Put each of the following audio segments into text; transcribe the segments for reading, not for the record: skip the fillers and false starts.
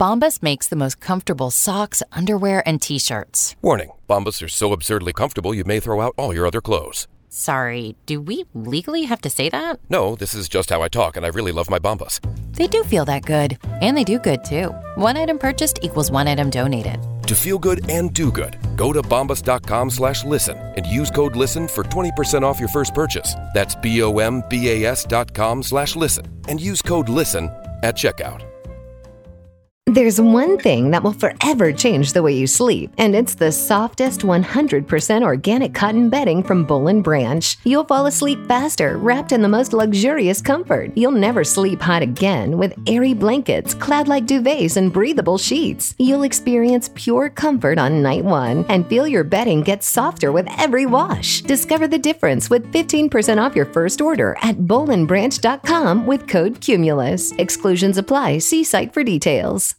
Bombas makes the most comfortable socks, underwear, and T-shirts. Warning, Bombas are so absurdly comfortable you may throw out all your other clothes. Sorry, do we legally have to say that? No, this is just how I talk, and I really love my Bombas. They do feel that good. And they do good, too. One item purchased equals one item donated. To feel good and do good, go to bombas.com/listen and use code LISTEN for 20% off your first purchase. That's BOMBAS.com/listen and use code LISTEN at checkout. There's one thing that will forever change the way you sleep, and it's the softest 100% organic cotton bedding from Boll & Branch. You'll fall asleep faster, wrapped in the most luxurious comfort. You'll never sleep hot again with airy blankets, cloud-like duvets, and breathable sheets. You'll experience pure comfort on night one and feel your bedding get softer with every wash. Discover the difference with 15% off your first order at bollandbranch.com with code CUMULUS. Exclusions apply. See site for details.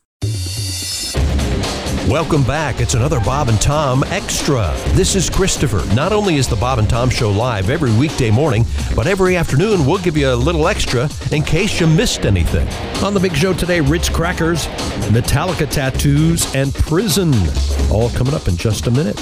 Welcome back. It's another Bob and Tom Extra. This is Christopher. Not only is the Bob and Tom Show live every weekday morning, but every afternoon we'll give you a little extra in case you missed anything. On the big show today, Ritz crackers, Metallica tattoos, and prison. All coming up in just a minute.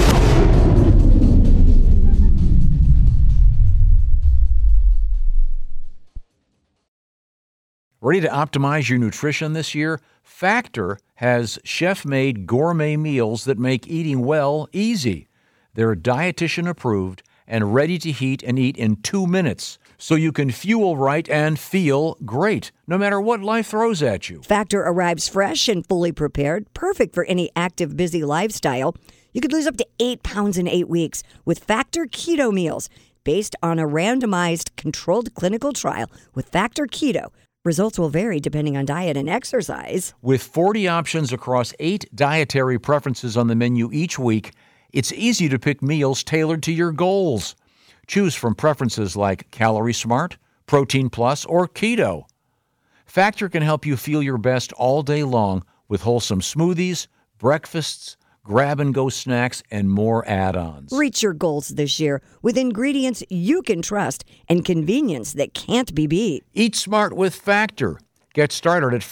Ready to optimize your nutrition this year? Factor has chef-made gourmet meals that make eating well easy. They're dietitian approved and ready to heat and eat in 2 minutes, so you can fuel right and feel great, no matter what life throws at you. Factor arrives fresh and fully prepared, perfect for any active, busy lifestyle. You could lose up to 8 pounds in 8 weeks with Factor Keto Meals, based on a randomized, controlled clinical trial with Factor Keto. Results will vary depending on diet and exercise. With 40 options across 8 dietary preferences on the menu each week, it's easy to pick meals tailored to your goals. Choose from preferences like Calorie Smart, Protein Plus, or Keto. Factor can help you feel your best all day long with wholesome smoothies, breakfasts, grab-and-go snacks, and more add-ons. Reach your goals this year with ingredients you can trust and convenience that can't be beat. Eat smart with Factor. Get started at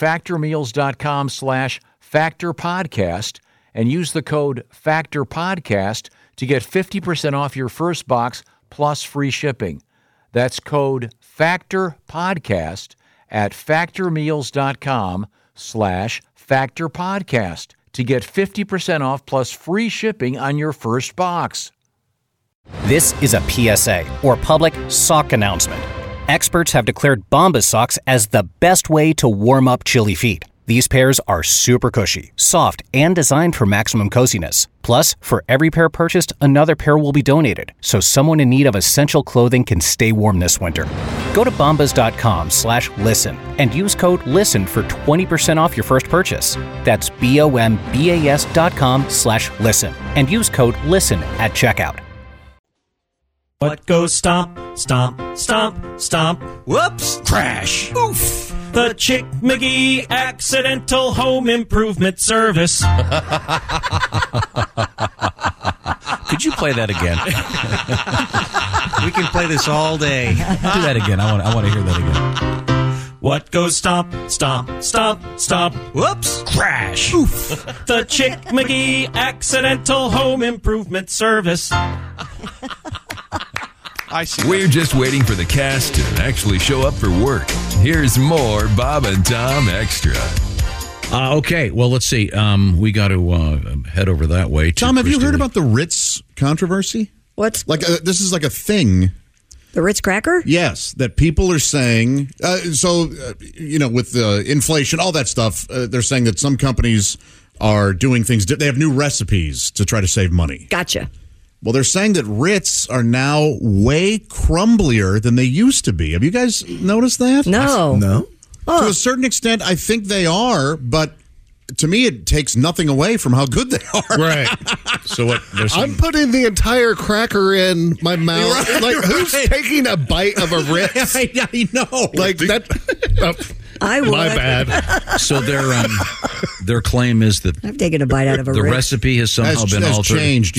factormeals.com/factorpodcast and use the code FACTORPODCAST to get 50% off your first box plus free shipping. That's code FACTORPODCAST at factormeals.com/factorpodcast. to get 50% off plus free shipping on your first box. This is a PSA, or public sock announcement. Experts have declared Bombas socks as the best way to warm up chilly feet. These pairs are super cushy, soft, and designed for maximum coziness. Plus, for every pair purchased, another pair will be donated, so someone in need of essential clothing can stay warm this winter. Go to bombas.com/listen and use code LISTEN for 20% off your first purchase. That's BOMBAS.com/listen and use code LISTEN at checkout. What goes stomp, stomp, stomp, stomp? Whoops! Crash! Oof! The Chick McGee Accidental Home Improvement Service. Could you play that again? We can play this all day. Do that again. I want to hear that again. What goes stomp, stomp, stomp, stomp? Whoops! Crash! Oof! The Chick McGee Accidental Home Improvement Service. We're just waiting for the cast to actually show up for work. Here's more Bob and Tom Extra. Okay, well, let's see. We got to head over that way. Tom, have you heard about the Ritz controversy? What's this is like a thing. The Ritz cracker? Yes, that people are saying. With the inflation, all that stuff, they're saying that some companies are doing things. They have new recipes to try to save money. Gotcha. Well, they're saying that Ritz are now way crumblier than they used to be. Have you guys noticed that? No. To a certain extent, I think they are, but to me, it takes nothing away from how good they are. Right. So what? I'm putting the entire cracker in my mouth. Who's taking a bite of a Ritz? I know. Like that. I would. My bad. So their claim is that I've taken a bite out of a the Ritz. recipe has somehow been altered. Changed, yeah.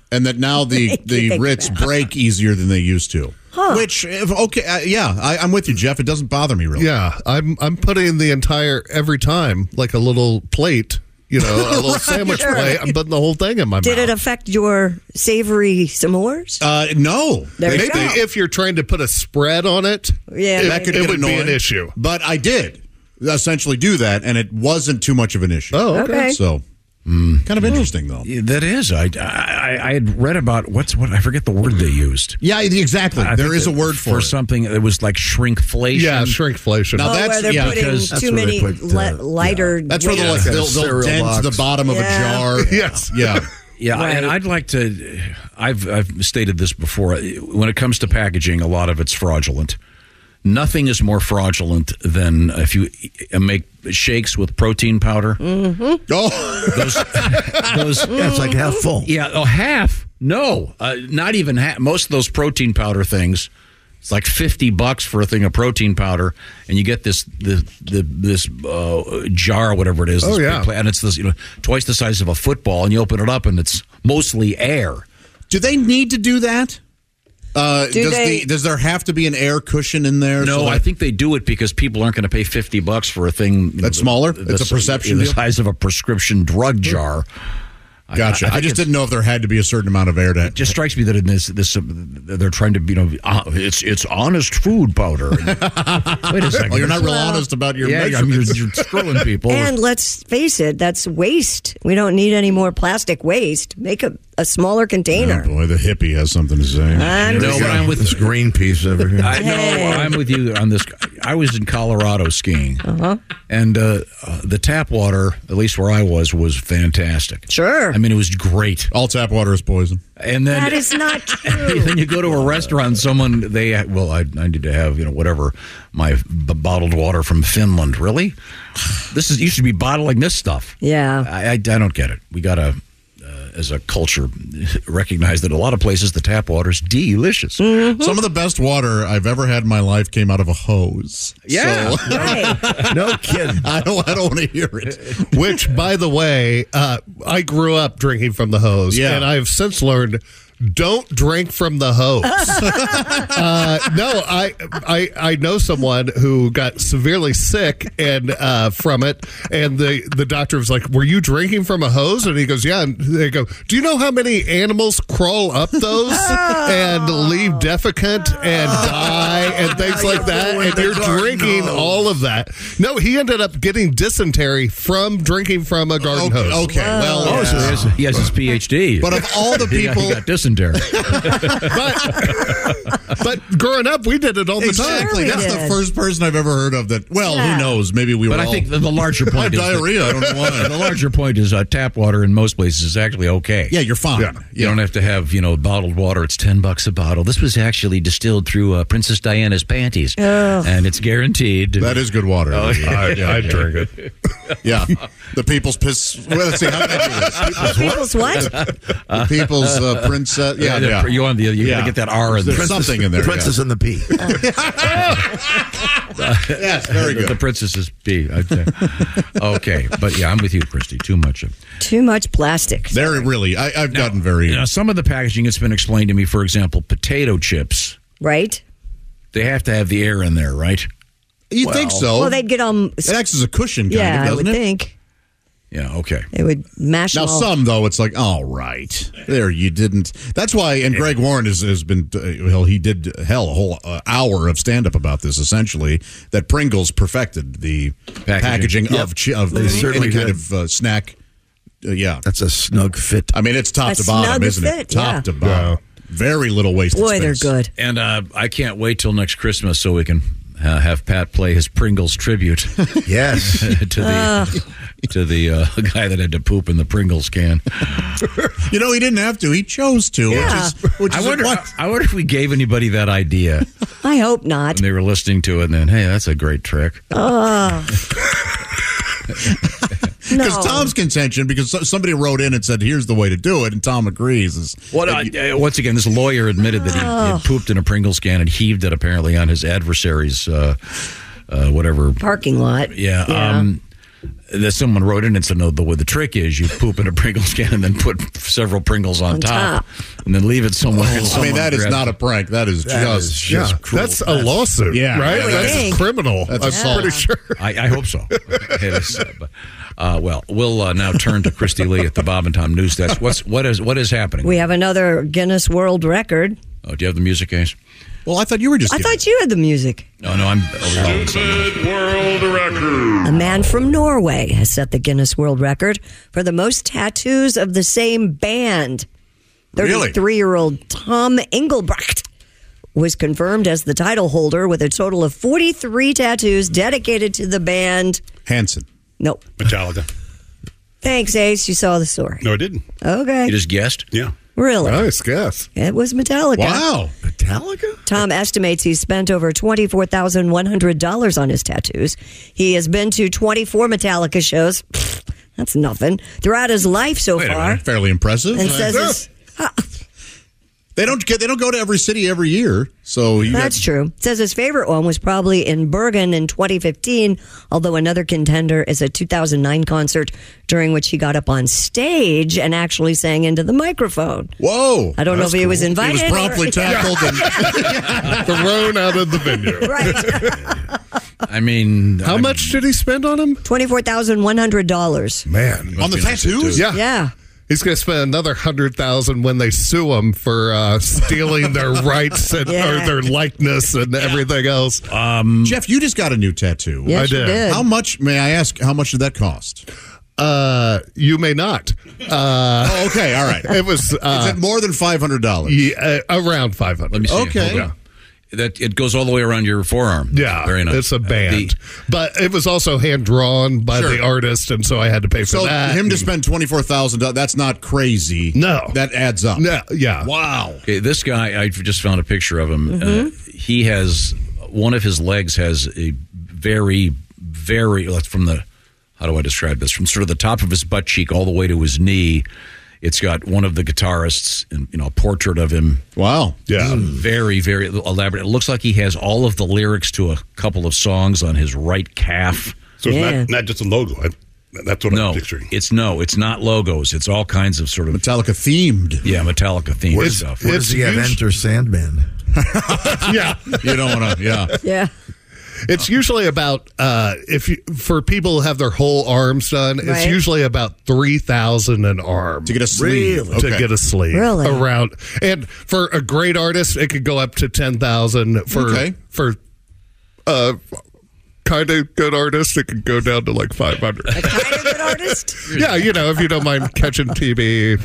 and that now the Ritz break easier than they used to. Huh. Which, I'm with you, Jeff. It doesn't bother me really. Yeah, I'm putting the entire, every time, like a little plate, a little sandwich plate. I'm putting the whole thing in my mouth. Did it affect your savory s'mores? No. There you go. If you're trying to put a spread on it, that could it would be an issue. But I did essentially do that, and it wasn't too much of an issue. Oh, okay. So, kind of interesting, though. Yeah, that is. I had read about what I forget the word they used. Yeah, exactly. There is a word for something that was like shrinkflation. Yeah, shrinkflation. Now where they're putting too many lighter. That's where they'll dent the bottom of a jar. Yes. Yeah. Yeah, Right. and I'd like to. I've stated this before. When it comes to packaging, a lot of it's fraudulent. Nothing is more fraudulent than if you make shakes with protein powder. Mm-hmm. Those it's like half full. Yeah, half. No, not even half. Most of those protein powder things, it's like $50 for a thing of protein powder, and you get this jar, whatever it is. Oh, yeah. And it's this, twice the size of a football, and you open it up, and it's mostly air. Do they need to do that? Does there have to be an air cushion in there? No, I think they do it because people aren't going to pay $50 for a thing that's smaller. It's a perception the deal? size of a prescription drug jar. Gotcha. I just didn't know if there had to be a certain amount of air to. It just strikes me that in this they're trying to it's honest food powder. Wait a second. Well, you're not real honest about your measurements. You're screwing people. And let's face it, that's waste. We don't need any more plastic waste. Make a smaller container. Oh boy, the hippie has something to say. But I'm with this Greenpeace over here. I'm with you on this. I was in Colorado skiing, and the tap water, at least where I was fantastic. Sure. I mean, it was great. All tap water is poison. And then that is not true. Then you go to a restaurant, I need to have whatever, my bottled water from Finland. Really, you should be bottling this stuff. Yeah, I don't get it. We gotta. As a culture, recognize that a lot of places the tap water is delicious. Mm-hmm. Some of the best water I've ever had in my life came out of a hose. Yeah, right. No kidding. I don't want to hear it. Which, by the way, I grew up drinking from the hose, and I've since learned. Don't drink from the hose. No, I know someone who got severely sick and from it, and the doctor was like, "Were you drinking from a hose?" And he goes, "Yeah." And they go, "Do you know how many animals crawl up those and leave defecant and die and things like that?" And you're drinking all of that. No, he ended up getting dysentery from drinking from a garden hose. Okay, well, so he has his PhD. But of all the people, he got dysentery. but growing up, we did it all the time. Exactly. That's the first person I've ever heard of that. Well, who knows? Maybe we were. But I think the larger point is diarrhea. I don't know why. The larger point is tap water in most places is actually okay. Yeah, you're fine. Yeah. You don't have to have bottled water. It's $10 a bottle. This was actually distilled through Princess Diana's panties, and it's guaranteed. That is good water. Oh, I'd drink it. Yeah, the people's piss. Well, let's see. How can I do this? People's what? The people's princess. Yeah. You got to get that R in there. There's something in there. Princess and the Pea. Yes, very good. The princess's pea. Okay, but I'm with you, Christy. Too much of Too much plastic. Very really. I've gotten very. Some of the packaging has been explained to me. For example, potato chips. Right. They have to have the air in there, right? You think so? Well, they'd get It acts as a cushion, kind of, I doesn't would it? think. Yeah, okay. It would mash Now, them all. some, though, it's like, all right. There, you didn't. That's why, and Greg Warren has been, he did, a whole hour of stand-up about this, essentially, that Pringles perfected the packaging of any kind of snack. Yeah. That's a snug fit. I mean, it's top to bottom, isn't it? Top to bottom. Very little wasted Boy, space. they're good. And I can't wait till next Christmas so we can have Pat play his Pringles tribute. Yes. to the guy that had to poop in the Pringles can. He didn't have to. He chose to. Yeah. Which is I wonder if we gave anybody that idea. I hope not. When they were listening to it, and then, hey, that's a great trick. Because Tom's contention, because somebody wrote in and said, here's the way to do it, and Tom agrees. Once again, this lawyer admitted that he had pooped in a Pringles can and heaved it apparently on his adversary's whatever parking lot. Yeah. someone wrote in and said, no, the trick is you poop in a Pringles can and then put several Pringles on top and then leave it somewhere. I mean, that is not a prank. That is just cruel. That's a lawsuit, right? That's criminal. That's I'm pretty sure. I hope so. It is, well, we'll now turn to Christy Lee at the Bob and Tom News Desk. What is happening? We have another Guinness World Record. Oh, do you have the music, Ace? Well, I thought you were just. I thought you had the music. No, I'm overwhelmed. World Record. A man from Norway has set the Guinness World Record for the most tattoos of the same band. 33-year-old Tom Engelbrecht was confirmed as the title holder with a total of 43 tattoos dedicated to the band. Hanson. Nope. Metallica. Thanks, Ace. You saw the story. No, I didn't. Okay. You just guessed? Yeah. Really? Nice guess. It was Metallica. Wow. Metallica? Tom estimates he's spent over $24,100 on his tattoos. He has been to 24 Metallica shows. Pfft, that's nothing. Throughout his life so far. Fairly impressive. And says they don't go to every city every year. So that's true. Says his favorite one was probably in Bergen in 2015, although another contender is a 2009 concert during which he got up on stage and actually sang into the microphone. Whoa. I don't know if he was invited. He was promptly tackled and thrown out of the venue. Right. I mean, how much did he spend on him? $24,100. Man. On the tattoos? Yeah. He's going to spend another $100,000 when they sue him for stealing their rights and, or their likeness and everything else. Jeff, you just got a new tattoo. Yes, I did. you did. How much, may I ask, how much did that cost? You may not. Okay, all right. It was. Is it more than $500? Yeah, around $500. Let me see. Okay. Hold on. That it goes all the way around your forearm. Yeah, very nice. It's a band, but it was also hand drawn by the artist, and so I had to pay for that. So him to spend $24,000, that's not crazy. No, that adds up. No, yeah. Wow. Okay, this guy, I just found a picture of him. He has one of his legs has a very, very from the. How do I describe this? From sort of the top of his butt cheek all the way to his knee. It's got one of the guitarists, a portrait of him. Wow. Yeah. Very, very elaborate. It looks like he has all of the lyrics to a couple of songs on his right calf. So it's not just a logo. That's what I'm picturing. It's not logos. It's all kinds of sort of Metallica themed. Yeah, Metallica themed stuff. Where does he have Enter Sandman? Yeah. You don't want to, Yeah. It's usually about for people who have their whole arms done. It's usually about $3,000 an arm to get a sleeve. Really? To get a sleeve around. And for a great artist, it could go up to $10,000. For kind of good artist, it could go down to like $500. A kind of good artist? Yeah, if you don't mind catching TB.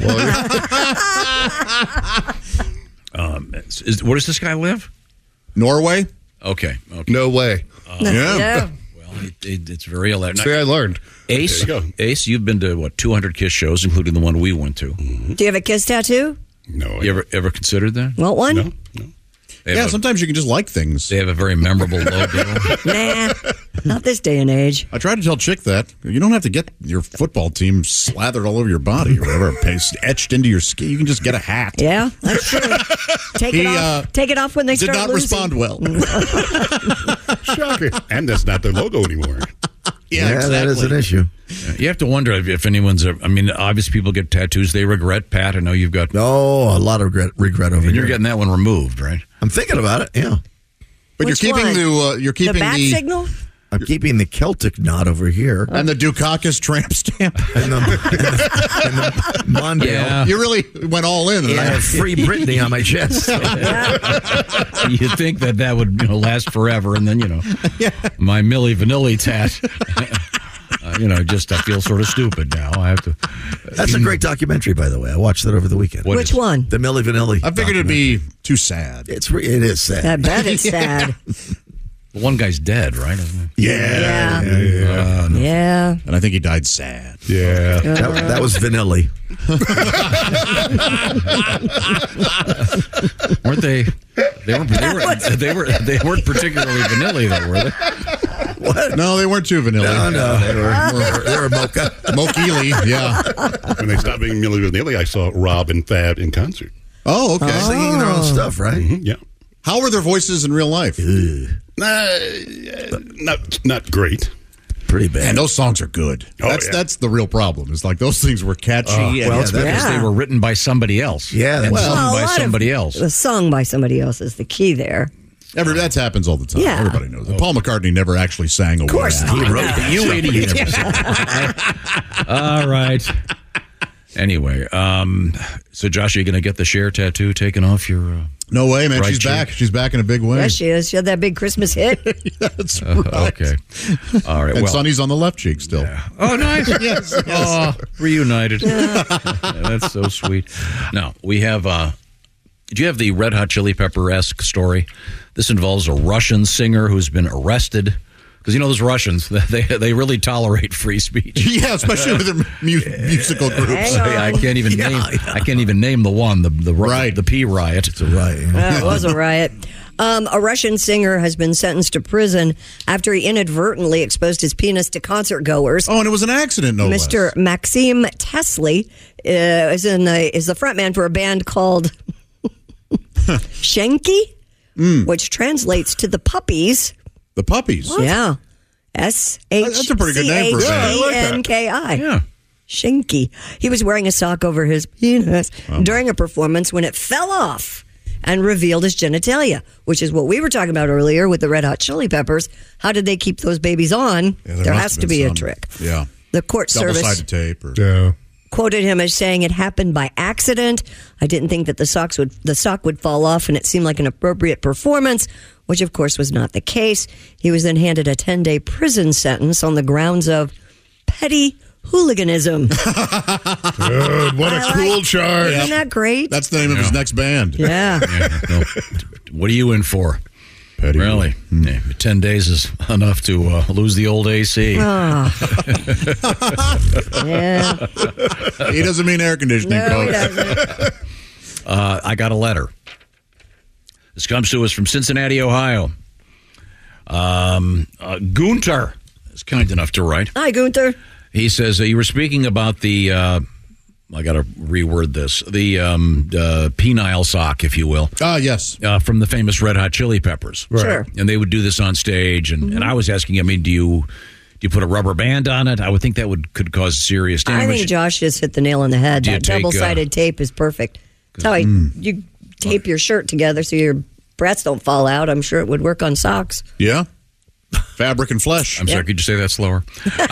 Where does this guy live? Norway. Okay. No way. Yeah. Well, it's very elaborate. See, I learned. Ace, you've been to 200 Kiss shows, including the one we went to. Do you have a Kiss tattoo? No. You ever considered that? Want one? No. Yeah, sometimes you can just like things. They have a very memorable logo. Nah, not this day and age. I tried to tell Chick that. You don't have to get your football team slathered all over your body or whatever, etched into your skin. You can just get a hat. Yeah, that's true. Take it off when they did start not losing. respond well. Shocking. And that's not their logo anymore. Yeah, exactly. That is an issue. You have to wonder if anyone's. Obviously, people get tattoos they regret. Pat, I know you've got. Oh, a lot of regret over here. And you're getting that one removed, right? I'm thinking about it. Yeah, but Which you're keeping one? you're keeping the bat signal. I'm keeping the Celtic knot over here. And the Dukakis tramp stamp. And the Mondale. Yeah. You really went all in. I have Free Britney on my chest. You'd think that would last forever, and then my Milli Vanilli tat. I feel sort of stupid now. I have to. That's a great documentary, by the way. I watched that over the weekend. Which one? The Milli Vanilli. I figured it'd be too sad. It is sad. I bet it's sad. One guy's dead, right? Isn't he? Yeah. Yeah. And I think he died sad. Yeah. That was Vanilli. Weren't they? They weren't particularly vanilla, though, were they? What? No, they weren't too vanilla. No, they were mocha. Mocha-ly, yeah. When they stopped being Milli Vanilli, I saw Rob and Fab in concert. Oh, okay. Singing their own stuff, right? Mm-hmm, yeah. How were their voices in real life? Not great. pretty bad. And those songs are good. That's the real problem. It's like those things were catchy. Well, it's because they were written by somebody else. Yeah, and well, sung by somebody else. The song by somebody else is the key there. That happens all the time. Yeah. Everybody knows that. Paul McCartney never actually sang a word. Of course not. He wrote it. You idiot. All right. Anyway, so Josh, are you going to get the Cher tattoo taken off your... No way, man. Right She's cheek? back. She's back in a big way. Yes, she is. She had that big Christmas hit. That's right. Okay. All right. And well, Sonny's on the left cheek still. Yeah. Oh, nice. Yes. Oh, reunited. That's so sweet. Now, we have... do you have the Red Hot Chili Pepper-esque story? This involves a Russian singer who's been arrested. Because, those Russians, they really tolerate free speech. Yeah, especially with their musical groups. I can't even name the one, the P riot. It's a riot. It was a riot. A Russian singer has been sentenced to prison after he inadvertently exposed his penis to concert goers. Oh, and it was an accident, no less. Mr. Maxim Tesly is the frontman for a band called Shenki, which translates to the puppies. The Puppies? What? Yeah. S-H-C-A-N-K-I. That's a pretty good name for a band. Yeah. Shinky. He was wearing a sock over his penis during a performance when it fell off and revealed his genitalia, which is what we were talking about earlier with the Red Hot Chili Peppers. How did they keep those babies on? There has to be a trick. Yeah. The court service double-sided tape. quoted him as saying it happened by accident. I didn't think that the sock would fall off, and it seemed like an appropriate performance, which of course was not the case. He was then handed a 10-day prison sentence on the grounds of petty hooliganism. Dude, what a cool charge. Isn't that great? That's the name of his next band. Yeah. No. What are you in for? Petty. Really? 10 days is enough to lose the old AC. Yeah. He doesn't mean air conditioning, No, he folks. doesn't. I got a letter. This comes to us from Cincinnati, Ohio. Gunter is kind enough to write. Hi, Gunther. He says, you were speaking about the, I got to reword this, the penile sock, if you will. Ah, yes. From the famous Red Hot Chili Peppers. Right. Sure. And they would do this on stage. And I was asking, do you put a rubber band on it? I would think that could cause serious damage. I think Josh just hit the nail on the head. That double-sided tape is perfect. That's how you tape your shirt together so your breasts don't fall out. I'm sure it would work on socks. Yeah. Fabric and flesh. I'm sorry, could you say that slower?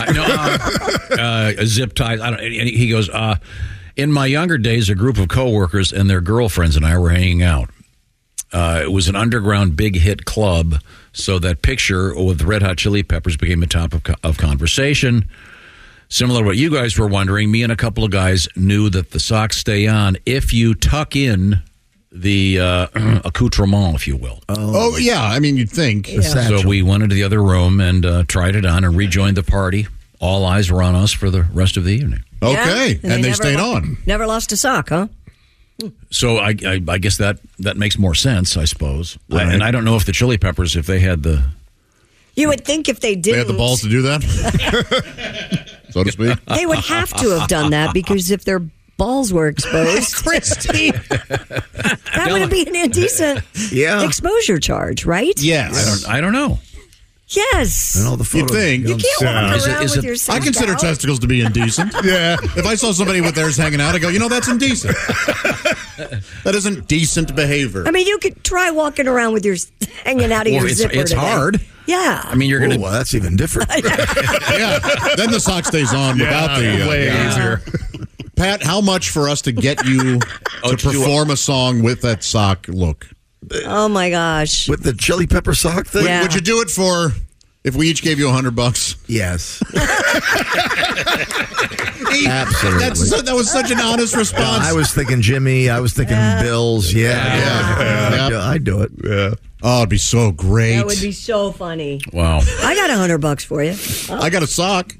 Zip ties. And he goes, in my younger days, a group of coworkers and their girlfriends and I were hanging out. It was an underground big hit club, so that picture with Red Hot Chili Peppers became a topic of conversation. Similar to what you guys were wondering, me and a couple of guys knew that the socks stay on if you tuck in the accoutrement, if you will. Oh, yeah. I mean, you'd think. Yeah. So we went into the other room and tried it on and rejoined the party. All eyes were on us for the rest of the evening. Okay. Yeah, and they stayed on. Never lost a sock, huh? So I guess that makes more sense, I suppose. Right. And I don't know if the Chili Peppers, if they had the... You would think if they didn't... They had the balls to do that? So to speak? They would have to have done that, because if their balls were exposed... Christy! That would be an indecent exposure charge, right? Yes. I don't know. Yes. And all the You'd think. You can't walk around with your sack I consider out. testicles to be indecent. Yeah. If I saw somebody with theirs hanging out, I go, that's indecent. That isn't decent behavior. I mean, you could try walking around with yours hanging out of your zipper It's today. hard. Yeah. I mean, you're going to... well, that's even different. Yeah. Then the sock stays on without the... way easier. Pat, how much for us to get you to perform a song with that sock look? Oh, my gosh. With the chili pepper sock thing? Yeah. Would you do it for... If we each gave you $100? Yes. Absolutely. That was such an honest response. I was thinking Jimmy. I was thinking Bills. Yeah. I'd do it. Yeah. Oh, it'd be so great. That would be so funny. Wow. I got $100 for you. I got a sock.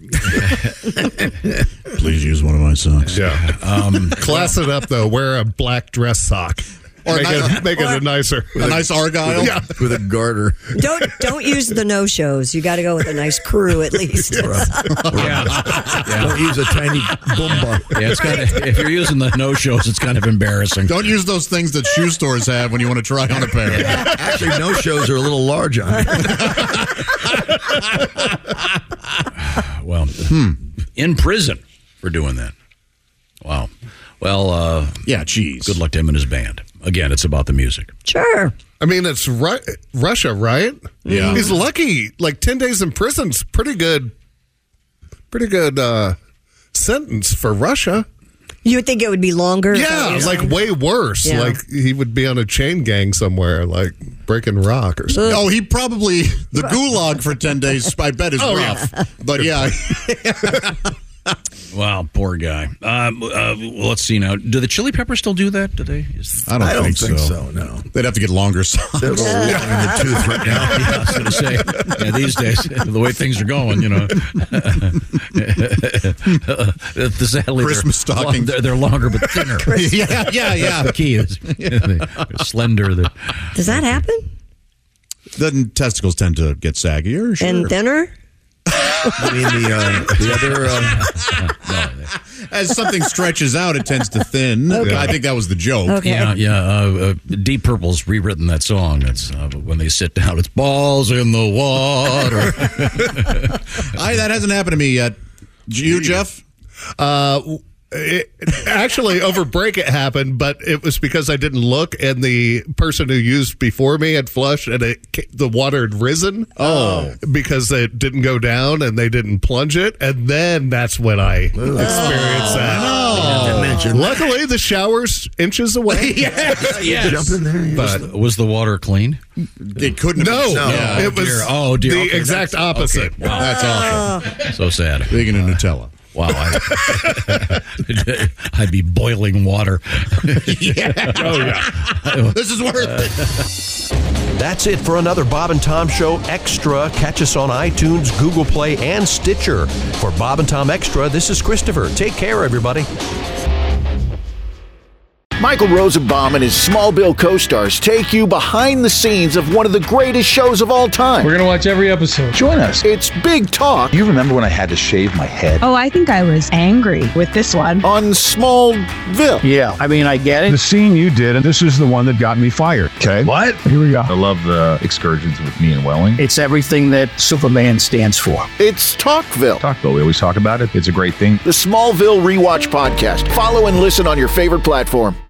Please use one of my socks. Yeah. Class it up, though. Wear a black dress sock. Or make it nicer. A nice Argyle. With a garter. Don't use the no-shows. You got to go with a nice crew at least. Don't use a tiny boomba. Yeah, it's kind of, if you're using the no-shows, it's kind of embarrassing. Don't use those things that shoe stores have when you want to try on a pair. Actually, no shows are a little large on it. Well, in prison for doing that. Wow. Well, yeah, geez. Good luck to him and his band. Again, it's about the music. Sure. I mean, it's Russia, right? Yeah. He's lucky. Like 10 days in prison's pretty good sentence for Russia. You would think it would be longer? Yeah, like way worse. Yeah. Like he would be on a chain gang somewhere, like breaking rock or something. Oh, he probably, the gulag for 10 days, I bet, is rough. Yeah. But yeah. Wow, poor guy. Let's see now. Do the Chili Peppers still do that? Do they? I don't think so. No, they'd have to get longer socks. They're a little long in the tooth right now. Yeah, I was going to say, these days, the way things are going, sadly, Christmas stockings. They're longer but thinner. Yeah. The key is they're slender. Does that happen? The testicles tend to get saggier, sure. And thinner? I mean, the other... As something stretches out, it tends to thin. Okay. I think that was the joke. Okay. Yeah. Deep Purple's rewritten that song. It's when they sit down, it's balls in the water. That hasn't happened to me yet. You, Jeff? Actually, over break it happened, but it was because I didn't look, and the person who used before me had flushed, and the water had risen. Oh, because it didn't go down, and they didn't plunge it, and then that's when I experienced that. No. Luckily, the shower's inches away. Yes. Jump in there. But Was the water clean? It couldn't. No, Yeah. it was dear. the exact opposite. Okay. Wow. That's awful. So sad. Big into Nutella. Wow, I'd be boiling water. Yeah. Oh, yeah. This is worth it. That's it for another Bob and Tom Show Extra. Catch us on iTunes, Google Play, and Stitcher. For Bob and Tom Extra, this is Christopher. Take care, everybody. Michael Rosenbaum and his Smallville co-stars take you behind the scenes of one of the greatest shows of all time. We're going to watch every episode. Join us. It's Big Talk. You remember when I had to shave my head? Oh, I think I was angry with this one. On Smallville. Yeah, I mean, I get it. The scene you did, and this is the one that got me fired. Okay. What? Here we go. I love the excursions with me and Welling. It's everything that Superman stands for. It's Talkville. Talkville, we always talk about it. It's a great thing. The Smallville Rewatch Podcast. Follow and listen on your favorite platform.